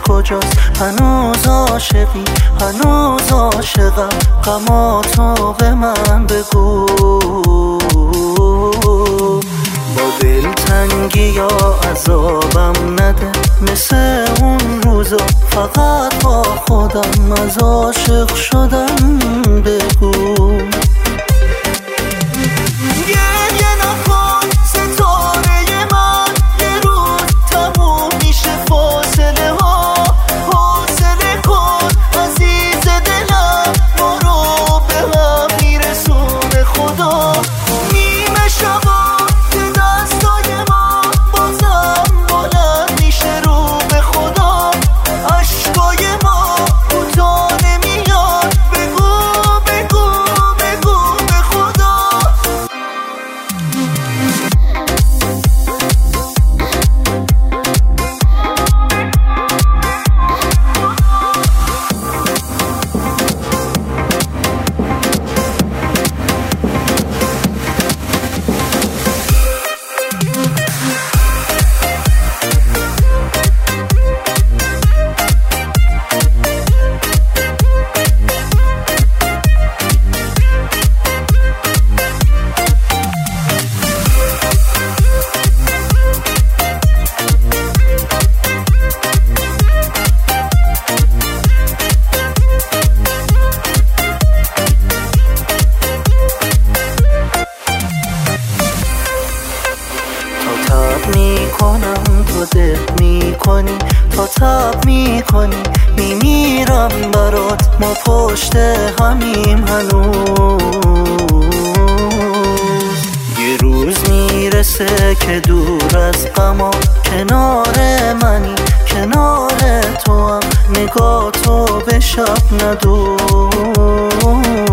کجاست؟ هنوز عاشقی، هنوز عاشقم، غماتو به من بگو. با دلتنگی یا عذابم نده، مثل اون روزا فقط با خودم از عاشق شدم بگو. گریه نکن ستاره من، یه روز تموم میشه فاصله ها. حوصله کن عزیز دلم، ما رو به هم میرسونه خدا. نیمه شبا که دستای ما بازم بلند میشه رو به خدا. عشقای ما کوتاه نمیاد، بگو بگو بگو به خدا. میکنم تو ده میکنی، تا تب میکنی میمیرم برات. ما پشت همیم هنوز. یه روز میرسه که دور از غما، کنار منی کنار تو هم، نگاه تو به شب ندوز.